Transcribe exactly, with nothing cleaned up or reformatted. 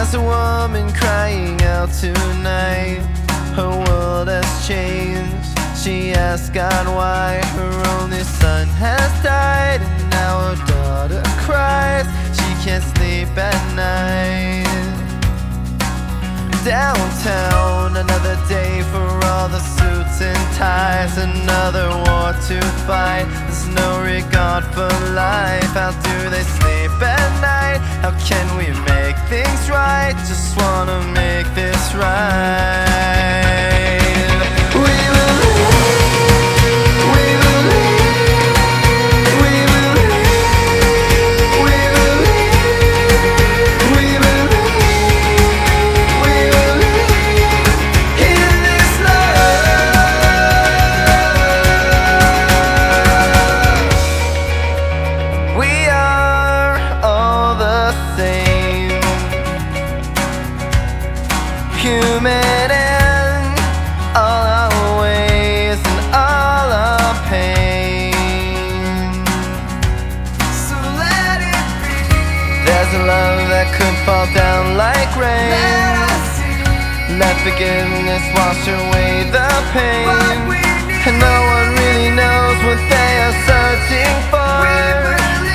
There's a woman crying out tonight. Her world has changed. She asks God why her only son has died, and now her daughter cries. She can't sleep at night. Downtown, another day for all the suits and ties. Another war to fight. There's no regard for life. How do they sleep at night? How can we make things right? Just wanna make this right. We will live, we will live, we will live, we will live, we will live, we will live in this love. We are all the same, human in all our ways and all our pain. So let it be. There's a love that could fall down like rain. Let us see. Let forgiveness wash away the pain. And no one really knows what they are searching for.